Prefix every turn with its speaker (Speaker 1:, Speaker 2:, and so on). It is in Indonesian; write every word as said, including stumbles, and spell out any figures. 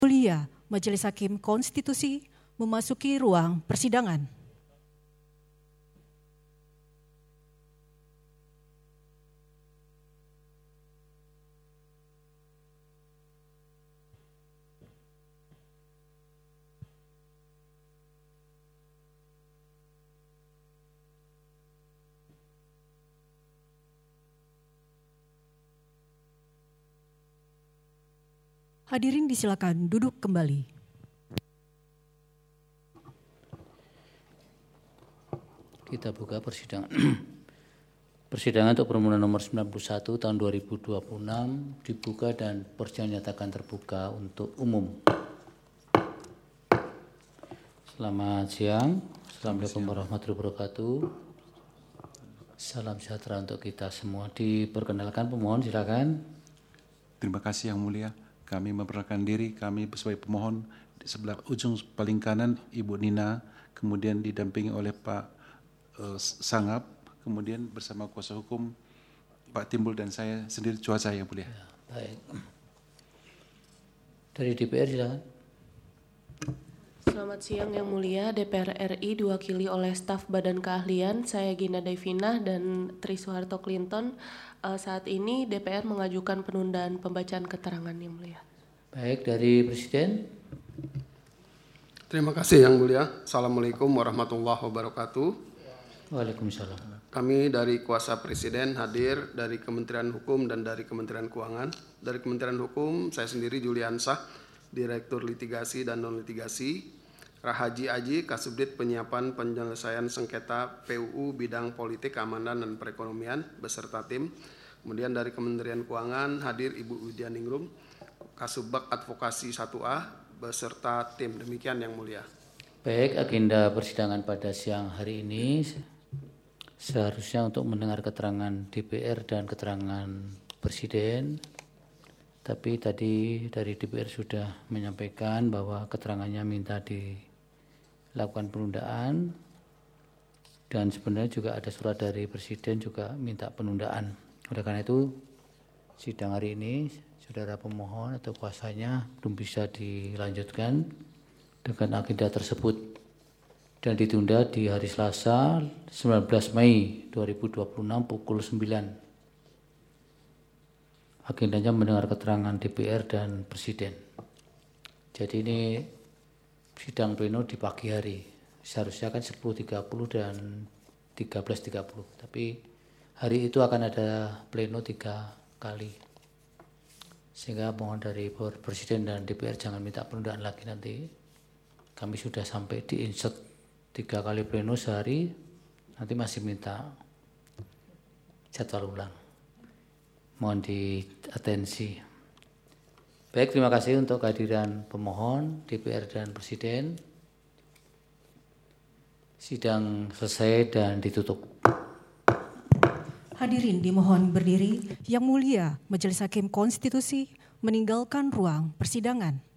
Speaker 1: Mulia Majelis Hakim Konstitusi memasuki ruang persidangan. Hadirin disilakan duduk kembali.
Speaker 2: Kita buka persidangan. Persidangan untuk permohonan nomor sembilan puluh satu tahun dua ribu dua puluh enam dibuka dan persidangan nyatakan terbuka untuk umum. Selamat siang. Assalamualaikum warahmatullahi wabarakatuh. Salam sejahtera untuk kita semua. Diperkenalkan pemohon, silakan.
Speaker 3: Terima kasih Yang Mulia. Kami memperkenalkan diri, kami sebagai pemohon di sebelah ujung paling kanan Ibu Nina, kemudian didampingi oleh Pak uh, Sangap, kemudian bersama kuasa hukum Pak Timbul dan saya sendiri cuaca Yang Mulia.
Speaker 2: Ya, baik. Dari D P R silakan.
Speaker 4: Selamat siang Yang Mulia, D P R R I diwakili oleh staf Badan Keahlian, saya Gina Devina dan Tri Soeharto Clinton. Uh, saat ini D P R mengajukan penundaan pembacaan keterangan Yang Mulia.
Speaker 2: Baik, dari Presiden.
Speaker 5: Terima kasih Yang Mulia. Assalamualaikum warahmatullahi wabarakatuh.
Speaker 2: Waalaikumsalam.
Speaker 5: Kami dari kuasa Presiden hadir dari Kementerian Hukum dan dari Kementerian Keuangan. Dari Kementerian Hukum, saya sendiri Juliansah, Direktur Litigasi dan Non-Litigasi. Rahaji Aji, Kasubdit Penyiapan Penyelesaian Sengketa P U U Bidang Politik, Keamanan, dan Perekonomian beserta tim. Kemudian dari Kementerian Keuangan hadir Ibu Widya Ningrum, Kasubag Advokasi satu A beserta tim. Demikian Yang Mulia.
Speaker 2: Baik, agenda persidangan pada siang hari ini seharusnya untuk mendengar keterangan D P R dan keterangan Presiden. Tapi tadi dari D P R sudah menyampaikan bahwa keterangannya minta dilakukan penundaan, dan sebenarnya juga ada surat dari Presiden juga minta penundaan. Oleh karena itu sidang hari ini saudara pemohon atau kuasanya belum bisa dilanjutkan dengan agenda tersebut dan ditunda di hari Selasa sembilan belas Mei dua ribu dua puluh enam pukul sembilan. Agendanya mendengar keterangan D P R dan Presiden. Jadi ini sidang pleno di pagi hari. Seharusnya kan sepuluh tiga puluh dan tiga belas tiga puluh. Tapi hari itu akan ada pleno tiga kali. Sehingga mohon dari Presiden dan D P R jangan minta penundaan lagi nanti. Kami sudah sampai di insert tiga kali pleno sehari. Nanti masih minta jadwal ulang. Mohon diatensi. Baik, terima kasih untuk kehadiran pemohon, D P R dan Presiden. Sidang selesai dan ditutup.
Speaker 1: Hadirin dimohon berdiri. Yang Mulia Majelis Hakim Konstitusi meninggalkan ruang persidangan.